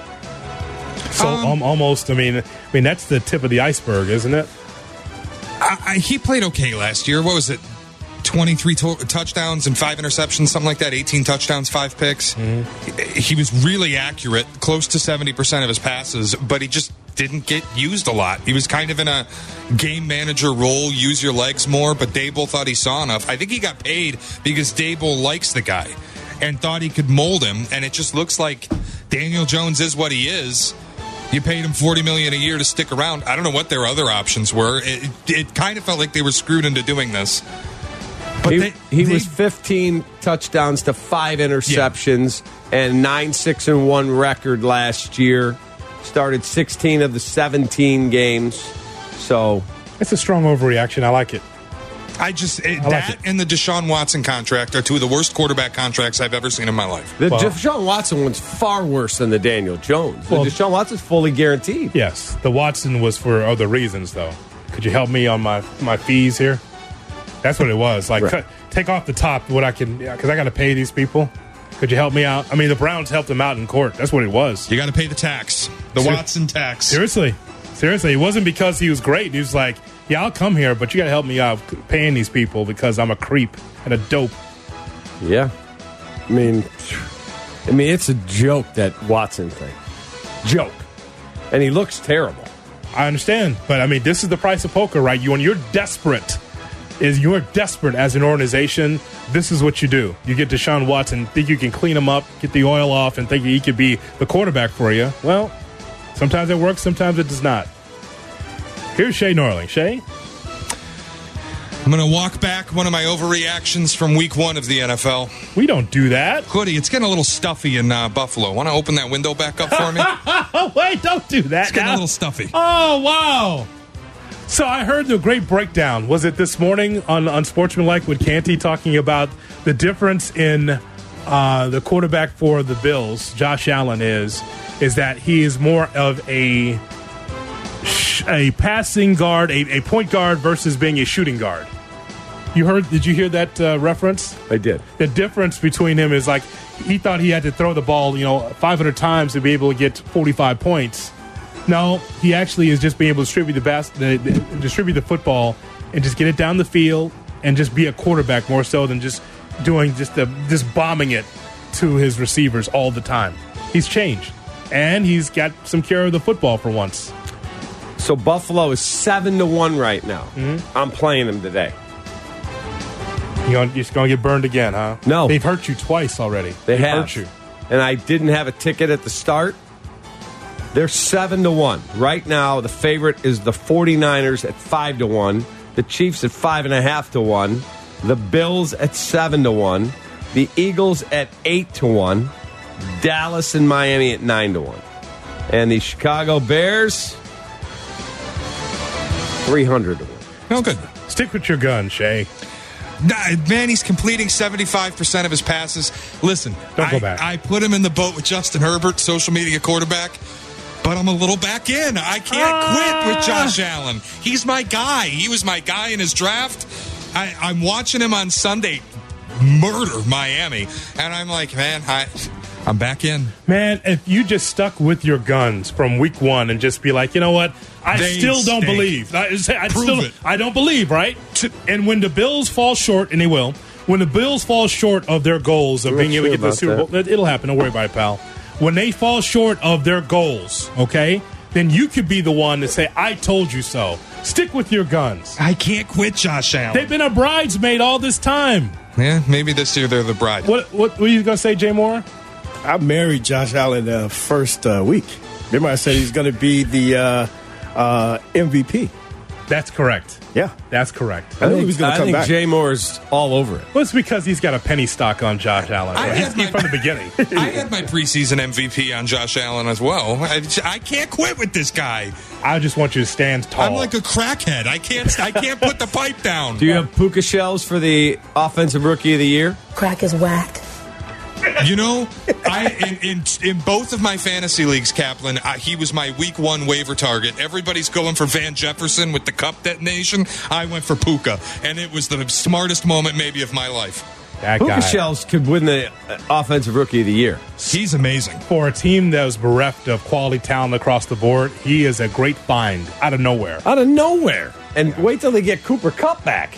So, um, um, almost, I mean, I mean, that's the tip of the iceberg, isn't it? I, I, he played okay last year. What was it? twenty-three to- touchdowns and five interceptions, something like that. eighteen touchdowns, five picks. Mm-hmm. He, he was really accurate, close to seventy percent of his passes, but he just didn't get used a lot. He was kind of in a game manager role, use your legs more, but Dable thought he saw enough. I think he got paid because Dable likes the guy and thought he could mold him, and it just looks like Daniel Jones is what he is. You paid him forty million dollars a year to stick around. I don't know what their other options were. It, it kind of felt like they were screwed into doing this. But he they, he they, was fifteen touchdowns to five interceptions yeah. and nine six and one record last year. Started sixteen of the seventeen games. So it's a strong overreaction. I like it. I just it, I like that it. and the Deshaun Watson contract are two of the worst quarterback contracts I've ever seen in my life. The well, Deshaun Watson one's far worse than the Daniel Jones. The well, Deshaun Watson's fully guaranteed. Yes, the Watson was for other reasons, though. Could you help me on my my fees here? That's what it was. Like, right. cut, take off the top what I can, because I got to pay these people. Could you help me out? I mean, the Browns helped him out in court. That's what it was. You got to pay the tax, the Ser- Watson tax. Seriously, seriously, it wasn't because he was great. He was like, "Yeah, I'll come here, but you got to help me out paying these people because I'm a creep and a dope." Yeah, I mean, I mean, it's a joke, that Watson thing. Joke, and he looks terrible. I understand, but I mean, this is the price of poker, right? You when you're desperate. Is you're desperate as an organization, this is what you do. You get Deshaun Watson, think you can clean him up, get the oil off, and think he could be the quarterback for you. Well, sometimes it works, sometimes it does not. Here's Shay Norling. Shay? I'm going to walk back one of my overreactions from week one of the N F L. We don't do that. Hoodie, it's getting a little stuffy in uh, Buffalo. Want to open that window back up for me? Wait, don't do that. It's getting now. a little stuffy. Oh, wow. So I heard the great breakdown. Was it this morning on Unsportsmanlike with Canty talking about the difference in uh, the quarterback for the Bills, Josh Allen, is is that he is more of a a passing guard, a, a point guard versus being a shooting guard. You heard? Did you hear that uh, reference? I did. The difference between him is like he thought he had to throw the ball, you know, five hundred times to be able to get forty-five points. No, he actually is just being able to distribute the, bas- the, the distribute the football and just get it down the field and just be a quarterback more so than just doing just the just bombing it to his receivers all the time. He's changed, and he's got some care of the football for once. So Buffalo is seven to one right now. Mm-hmm. I'm playing them today. You gonna, you're just going to get burned again, huh? No. They've hurt you twice already. They They've have. hurt you. And I didn't have a ticket at the start. They're seven to one. Right now, the favorite is the 49ers at five to one. The Chiefs at five and a half to one. The Bills at seven to one. The Eagles at eight to one. Dallas and Miami at nine to one. And the Chicago Bears, three hundred to one. No good. Stick with your gun, Shay. Man, he's completing seventy-five percent of his passes. Listen, Don't go I, back. I put him in the boat with Justin Herbert, social media quarterback, but I'm a little back in. I can't ah. quit with Josh Allen. He's my guy. He was my guy in his draft. I, I'm watching him on Sunday murder Miami, and I'm like, man, I, I'm back in. Man, if you just stuck with your guns from week one and just be like, you know what, I They still don't stink. believe. I, I Prove still, it. I don't believe, right? And when the Bills fall short, and they will, when the Bills fall short of their goals of I'm being not able to sure get to the about Super Bowl, that. it- it'll happen. Don't worry about it, pal. When they fall short of their goals, okay, then you could be the one to say, I told you so. Stick with your guns. I can't quit Josh Allen. They've been a bridesmaid all this time. Yeah, maybe this year they're the bride. What what, what were you going to say, Jay Moore? I married Josh Allen the first uh, week. Remember I said he's going to be the uh, uh, M V P. That's correct. Yeah. That's correct. I knew he was going I to come think back. Jay Moore's all over it. Well, it's because he's got a penny stock on Josh Allen. I He's had my- from the beginning. I had my preseason M V P on Josh Allen as well. I, I can't quit with this guy. I just want you to stand tall. I'm like a crackhead. I can't. I can't put the pipe down. Do you have puka shells for the Offensive Rookie of the Year? Crack is whacked. You know, I in, in in both of my fantasy leagues, Kaplan, I, he was my week one waiver target. Everybody's going for Van Jefferson with the cup detonation. I went for Puka, and it was the smartest moment maybe of my life. That Puka guy. shells could win the uh, Offensive Rookie of the Year. He's amazing. For a team that was bereft of quality talent across the board, he is a great find out of nowhere. Out of nowhere. And wait till they get Cooper Kupp back.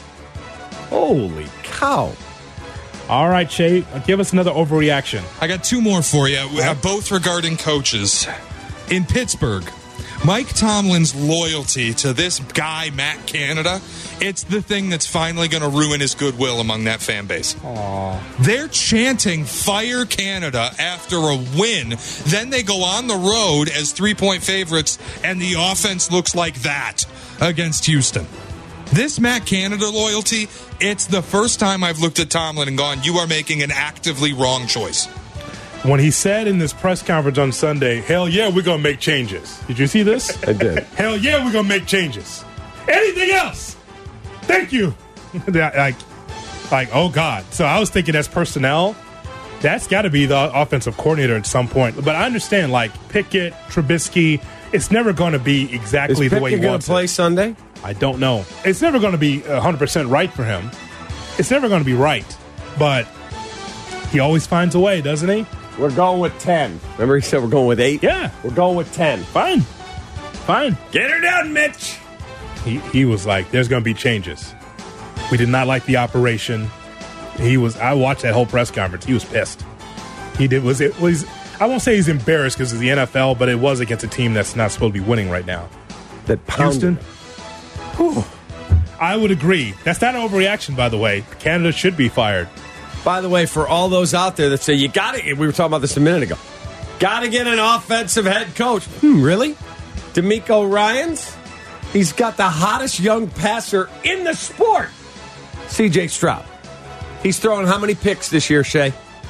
Holy cow. All right, Shay, give us another overreaction. I got two more for you, uh, both regarding coaches. In Pittsburgh, Mike Tomlin's loyalty to this guy, Matt Canada, it's the thing that's finally going to ruin his goodwill among that fan base. Aww. They're chanting Fire Canada after a win. Then they go on the road as three-point favorites, and the offense looks like that against Houston. This Matt Canada loyalty, it's the first time I've looked at Tomlin and gone, you are making an actively wrong choice. When he said in this press conference on Sunday, hell yeah, we're going to make changes. Did you see this? I did. Hell yeah, we're going to make changes. Anything else? Thank you. like, like, oh, God. So I was thinking that's personnel. That's got to be the offensive coordinator at some point. But I understand, like, Pickett, Trubisky, it's never going to be exactly Is the way he Pickett going wants to play it. Sunday? I don't know. It's never going to be one hundred percent right for him. It's never going to be right. But he always finds a way, doesn't he? We're going with ten. Remember he said we're going with eight? Yeah. We're going with ten. Fine. Fine. Get her done, Mitch. He, he was like, there's going to be changes. We did not like the operation. He was, I watched that whole press conference. He was pissed. He did, was it, was, I won't say he's embarrassed because it's the N F L, but it was against a team that's not supposed to be winning right now. That Houston. Whew. I would agree. That's not an overreaction, by the way. Canada should be fired. By the way, for all those out there that say, you got to, we were talking about this a minute ago, got to get an offensive head coach. Hmm, really? D'Amico Ryans? He's got the hottest young passer in the sport, C J Stroud. He's throwing how many picks this year, Shay?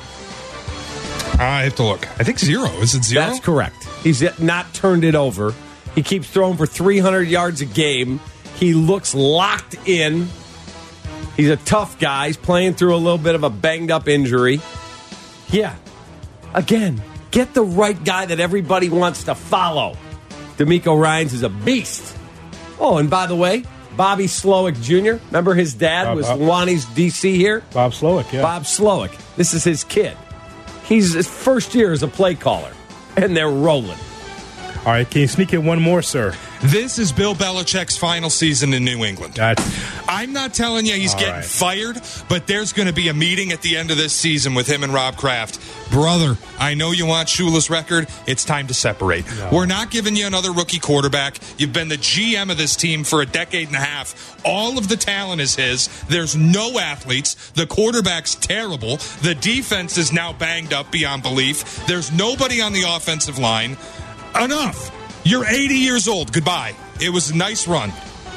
I have to look. I think zero. Is it zero? That's correct. He's not turned it over. He keeps throwing for three hundred yards a game. He looks locked in. He's a tough guy. He's playing through a little bit of a banged-up injury. Yeah. Again, get the right guy that everybody wants to follow. D'Amico Ryans is a beast. Oh, and by the way, Bobby Slowick Junior Remember his dad Bob, was Bob. Lonnie's D C here? Bob Slowick, yeah. Bob Slowick. This is his kid. He's his first year as a play caller, and they're rolling. All right, can you sneak in one more, sir? This is Bill Belichick's final season in New England. That's, I'm not telling you he's All getting right. fired, but there's going to be a meeting at the end of this season with him and Rob Kraft. Brother, I know you want Shula's record. It's time to separate. No. We're not giving you another rookie quarterback. You've been the G M of this team for a decade and a half. All of the talent is his. There's no athletes. The quarterback's terrible. The defense is now banged up beyond belief. There's nobody on the offensive line. Enough. You're eighty years old. Goodbye. It was a nice run.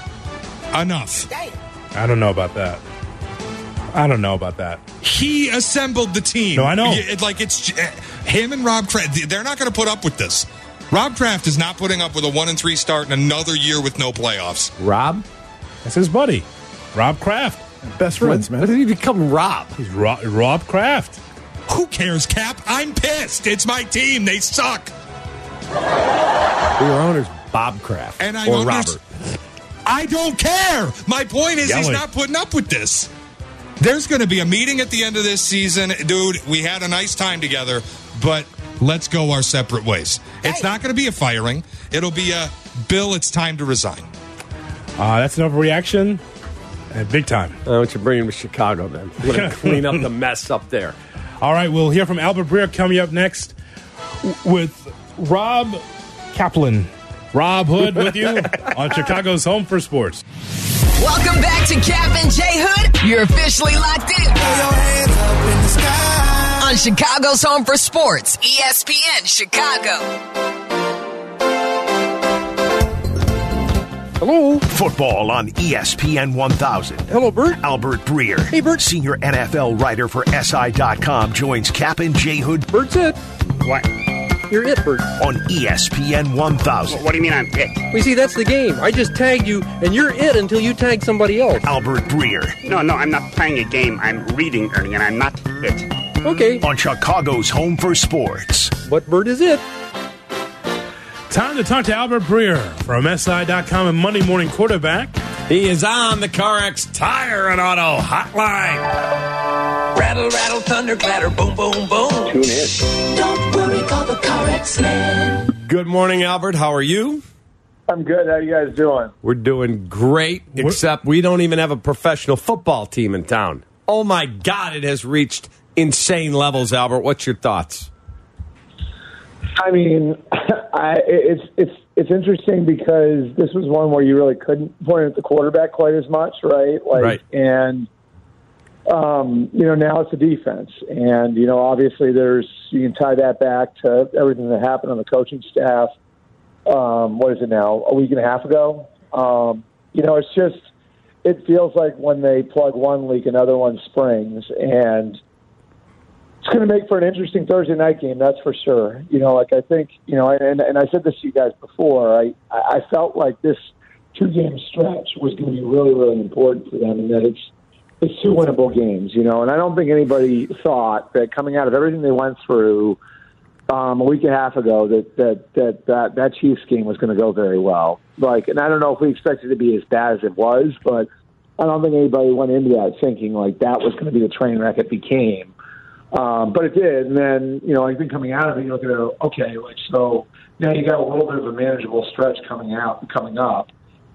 Enough. I don't know about that. I don't know about that. He assembled the team. No, I know. It, like it's him and Rob Kraft. They're not going to put up with this. Rob Kraft is not putting up with a one and three start and another year with no playoffs. Rob? That's his buddy, Rob Kraft. Best friends, man. When did he become Rob? He's Rob, Rob Kraft. Who cares, Cap? I'm pissed. It's my team. They suck. Your owner's Bob Kraft And I or underst- Robert. I don't care. My point is, Yelling. he's not putting up with this. There's going to be a meeting at the end of this season. Dude, we had a nice time together, but let's go our separate ways. Hey. It's not going to be a firing. It'll be a, Bill, it's time to resign. Uh, that's an overreaction. And big time. I want you to bring him to Chicago, then. We're going to clean up the mess up there. All right, we'll hear from Albert Breer coming up next with Rob Kaplan. Rob Hood with you on Chicago's Home for Sports. Welcome back to Cap and J Hood. You're officially locked in. Throw your hands up in the sky. On Chicago's Home for Sports, E S P N Chicago. Hello. Football on E S P N one thousand. Hello, Bert. Albert Breer. Hey, Bert. Senior N F L writer for S I dot com joins Cap and J Hood. Bert's it. What? You're it, Bert. On E S P N one thousand. What do you mean I'm it? We see, that's the game. I just tagged you, and you're it until you tag somebody else. Albert Breer. No, no, I'm not playing a game. I'm reading, Ernie, and I'm not it. Okay. On Chicago's Home for Sports. But Bert is it. Time to talk to Albert Breer from S I dot com and Monday Morning Quarterback. He is on the CarX Tire and Auto Hotline. Rattle, rattle, thunder, clatter, boom, boom, boom. Tune in. Don't worry, call the CarX man. Good morning, Albert. How are you? I'm good. How you guys doing? We're doing great, except we don't even have a professional football team in town. Oh, my God, it has reached insane levels, Albert. What's your thoughts? I mean, I, it's it's it's interesting because this was one where you really couldn't point at the quarterback quite as much, right? Like, right. And um, you know, now it's the defense, and you know, obviously, there's you can tie that back to everything that happened on the coaching staff. Um, what is it now? A week and a half ago. Um, you know, it's just it feels like when they plug one leak, another one springs, and it's going to make for an interesting Thursday night game, that's for sure. You know, like I think, you know, and, and I said this to you guys before, I, I felt like this two-game stretch was going to be really, really important for them, and that it's it's two winnable games, you know. And I don't think anybody thought that coming out of everything they went through um, a week and a half ago that that that that, that Chiefs game was going to go very well. Like, and I don't know if we expected it to be as bad as it was, but I don't think anybody went into that thinking like that was going to be the train wreck it became. Um, but it did, and then, you know, I think coming out of it, you look at it, okay, like, so now you got a little bit of a manageable stretch coming out, coming up,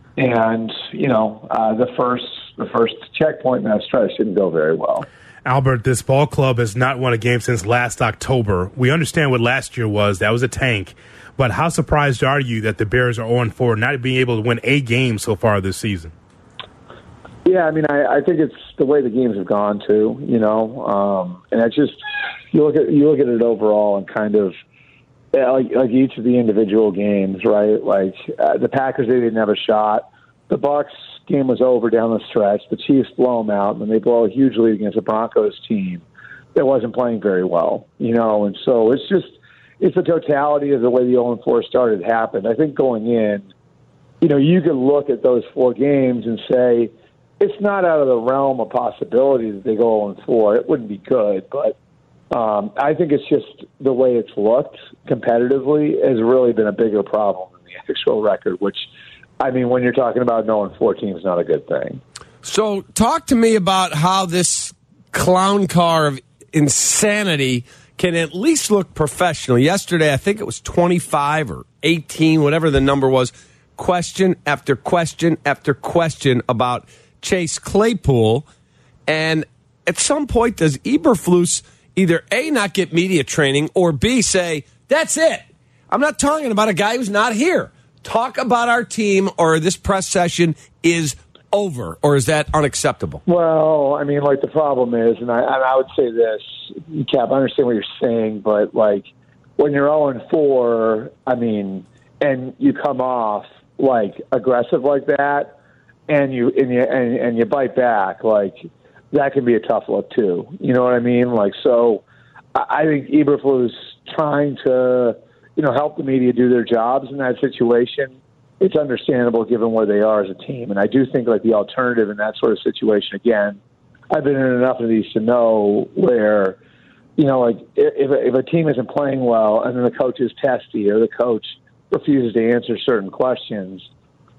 and, you know, uh, the first the first checkpoint in that stretch didn't go very well. Albert, this ball club has not won a game since last October. We understand what last year was. That was a tank. But how surprised are you that the Bears are oh and four, not being able to win a game so far this season? Yeah, I mean, I, I think it's the way the games have gone too, you know, um, and I just you look at you look at it overall and kind of yeah, like like each of the individual games, right? Like uh, the Packers, they didn't have a shot. The Bucs game was over down the stretch. The Chiefs blow them out, and then they blow a huge lead against the Broncos team that wasn't playing very well, you know. And so it's just it's the totality of the way the oh and four started happened. I think going in, you know, you could look at those four games and say, it's not out of the realm of possibility that they go oh and four. It wouldn't be good, but um, I think it's just the way it's looked competitively has really been a bigger problem than the actual record, which, I mean, when you're talking about an oh and four team is not a good thing. So talk to me about how this clown car of insanity can at least look professional. Yesterday, I think it was twenty-five or eighteen, whatever the number was, question after question after question about Chase Claypool, and at some point does Eberflus either A, not get media training, or B, say, that's it. I'm not talking about a guy who's not here. Talk about our team, or this press session is over, or is that unacceptable? Well, I mean, like, the problem is, and I, and I would say this, Cap, I understand what you're saying, but, like, when you're oh and four, I mean, and you come off, like, aggressive like that, and you and you and, and you bite back, like, that can be a tough look too. You know what I mean? Like, so I think Eberflus trying to, you know, help the media do their jobs in that situation. It's understandable given where they are as a team, and I do think like the alternative in that sort of situation. Again, I've been in enough of these to know where, you know, like if if a team isn't playing well and then the coach is testy or the coach refuses to answer certain questions,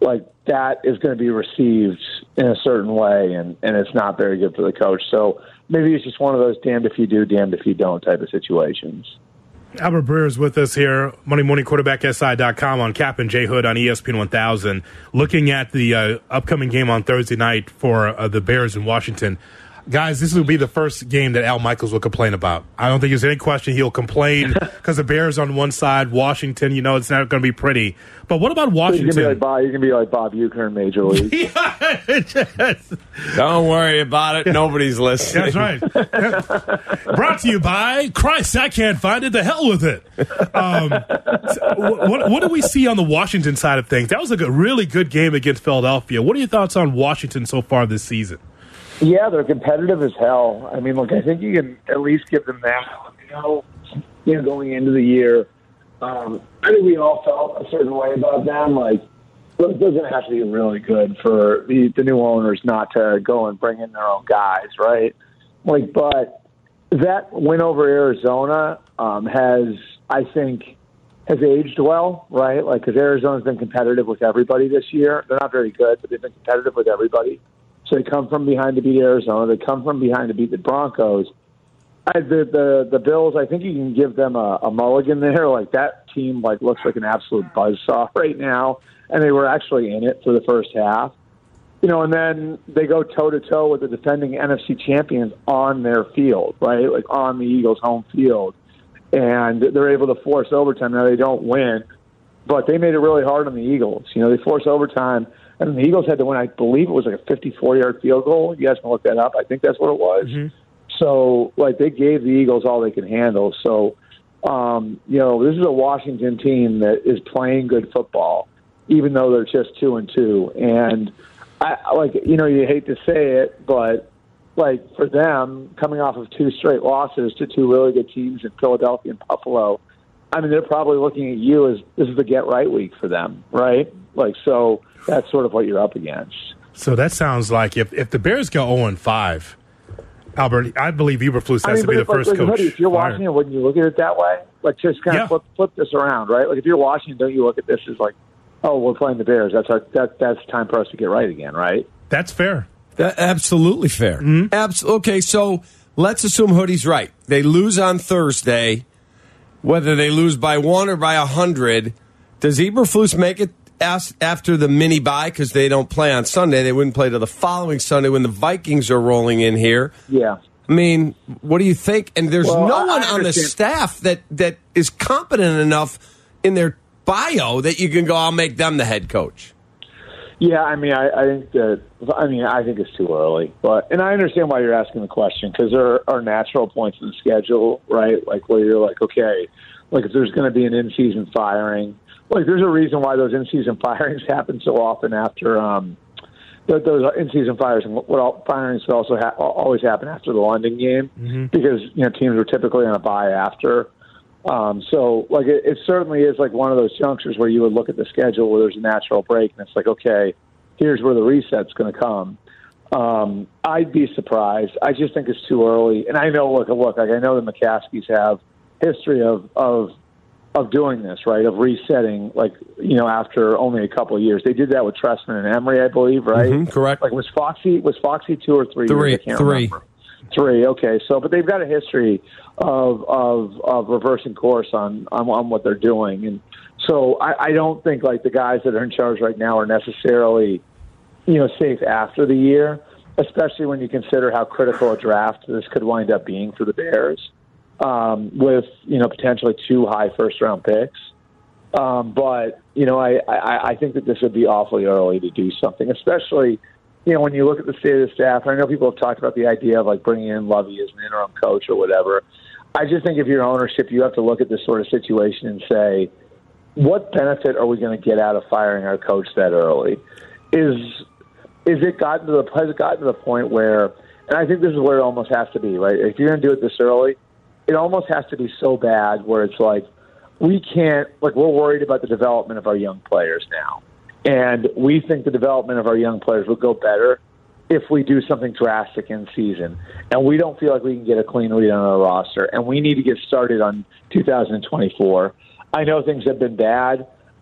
like that is going to be received in a certain way, and, and it's not very good for the coach. So maybe it's just one of those damned if you do, damned if you don't type of situations. Albert Breer is with us here, Monday Morning Quarterback S I dot com on Cap and J Hood on E S P N one thousand. Looking at the uh, upcoming game on Thursday night for uh, the Bears in Washington. Guys, this will be the first game that Al Michaels will complain about. I don't think there's any question he'll complain because the Bears on one side, Washington, you know, it's not going to be pretty. But what about Washington? He's going to be like Bob, he's gonna be like Bob Uecker in Major League. Yes. Don't worry about it. Nobody's listening. That's right. Brought to you by Christ, I can't find it. The hell with it. Um, so what, what do we see on the Washington side of things? That was a good, really good game against Philadelphia. What are your thoughts on Washington so far this season? Yeah, they're competitive as hell. I mean, look, I think you can at least give them that. You know, you know going into the year, um, I think we all felt a certain way about them. Like, look, it doesn't have to be really good for the, the new owners not to go and bring in their own guys, right? Like, but that win over Arizona um, has, I think, has aged well, right? Like, because Arizona's been competitive with everybody this year. They're not very good, but they've been competitive with everybody. So they come from behind to beat Arizona. They come from behind to beat the Broncos. I, the, the the Bills, I think you can give them a, a mulligan there. Like, that team like looks like an absolute buzzsaw right now, and they were actually in it for the first half. You know, and then they go toe-to-toe with the defending N F C champions on their field, right? Like, on the Eagles' home field. And they're able to force overtime. Now, they don't win, but they made it really hard on the Eagles. You know, they force overtime. And the Eagles had to win, I believe it was like a fifty-four-yard field goal. You guys can look that up. I think that's what it was. Mm-hmm. So, like, they gave the Eagles all they could handle. So, um, you know, this is a Washington team that is playing good football, even though they're just two and two. And, I like, you know, you hate to say it, but, like, for them, coming off of two straight losses to two really good teams in Philadelphia and Buffalo, I mean, they're probably looking at you as this is the get-right week for them, right? Like, so that's sort of what you're up against. So that sounds like if, if the Bears go oh and five, Albert, I believe Eberflus has I mean, to be the like, first like, coach. If you're watching it, wouldn't you look at it that way? Like, just kind of yeah. flip, flip this around, right? Like, if you're watching, don't you look at this as like, oh, we're playing the Bears. That's our, that that's time for us to get right again, right? That's fair. That, absolutely fair. Mm-hmm. Abs- okay, so let's assume Hoodie's right. They lose on Thursday. Whether they lose by one or by a hundred, does Eberflus make it after the mini bye because they don't play on Sunday? They wouldn't play till the following Sunday when the Vikings are rolling in here. Yeah. I mean, what do you think? And there's well, no I, one I on the staff that, that is competent enough in their bio that you can go, I'll make them the head coach. Yeah, I mean, I, I think that, I mean, I think it's too early. But, and I understand why you're asking the question because there are natural points in the schedule, right? Like where you're like, okay, like if there's going to be an in-season firing, like there's a reason why those in-season firings happen so often after um, those in-season fires and what all, firings also ha- always happen after the London game mm-hmm. because you know teams are typically on a bye after. Um, so like it, it certainly is like one of those junctures where you would look at the schedule where there's a natural break and it's like, okay, here's where the reset's going to come. Um, I'd be surprised. I just think it's too early. And I know, look, look, like I know the McCaskies have history of of. of doing this, right, of resetting, like, you know, after only a couple of years. They did that with Trestman and Emery, I believe, right? Mm-hmm, correct. Like, was Foxy was Foxy two or three, three years? I can't three. remember. Three, okay. So, but they've got a history of of, of reversing course on, on, on what they're doing. And so I, I don't think, like, the guys that are in charge right now are necessarily, you know, safe after the year, especially when you consider how critical a draft this could wind up being for the Bears. Um, with, you know, potentially two high first-round picks. Um, but, you know, I, I, I think that this would be awfully early to do something, especially, you know, when you look at the state of the staff. I know people have talked about the idea of, like, bringing in Lovey as an interim coach or whatever. I just think if you're ownership, you have to look at this sort of situation and say, what benefit are we going to get out of firing our coach that early? Is is it gotten to the, has it gotten to the point where, and I think this is where it almost has to be, right? If you're going to do it this early, it almost has to be so bad where it's like, we can't, like, we're worried about the development of our young players now. And we think the development of our young players will go better if we do something drastic in season. And we don't feel like we can get a clean read on our roster. And we need to get started on two thousand twenty-four. I know things have been bad.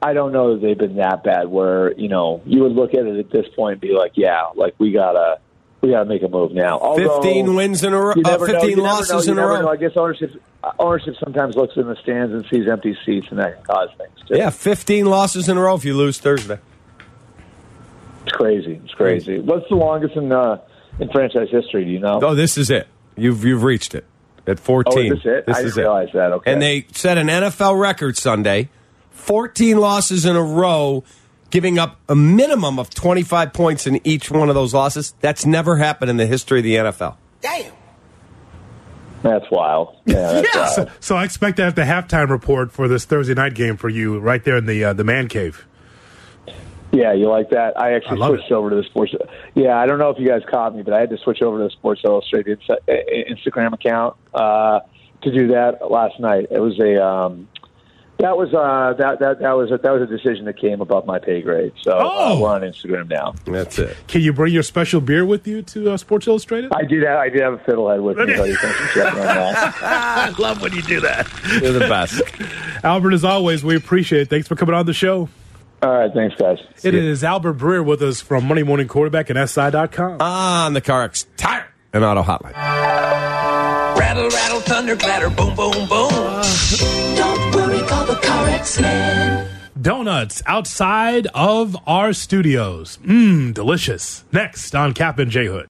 I don't know that they've been that bad where, you know, you would look at it at this point and be like, yeah, like we gotta we gotta make a move now. Although, fifteen wins in a row, uh, fifteen know, losses in a row. Know. I guess ownership ownership sometimes looks in the stands and sees empty seats, and that can cause things too. Yeah, fifteen losses in a row if you lose Thursday. It's crazy. It's crazy. What's the longest in uh, in franchise history? Do you know? Oh, this is it. You've you've reached it at fourteen. Oh, is this it? This I is didn't realize it. that. Okay. And they set an N F L record Sunday. fourteen losses in a row, giving up a minimum of twenty-five points in each one of those losses. That's never happened in the history of the N F L. Damn. That's wild. Yeah, that's yeah. wild. So, so I expect to have the halftime report for this Thursday night game for you right there in the uh, the man cave. Yeah, you like that? I actually I switched it. over to the Sports. Yeah, I don't know if you guys caught me, but I had to switch over to the Sports Illustrated Instagram account uh, to do that last night. It was a um, that was uh, that that that was a, that was a decision that came above my pay grade. So oh. uh, we're on Instagram now. That's it. Can you bring your special beer with you to uh, Sports Illustrated? I did. Have, I did have a fiddlehead with me, buddy. Thanks for checking on that. I love when you do that. You're the best, Albert. As always, we appreciate it. Thanks for coming on the show. All right, thanks, guys. It is Albert Breer with us from Monday Morning Quarterback and S I dot com. On the CarX Tire and Auto Hotline. Rattle, rattle, thunder, clatter, boom, boom, boom. Don't worry, call the CarX man. Donuts outside of our studios. Mmm, delicious. Next on Cap and J Hood.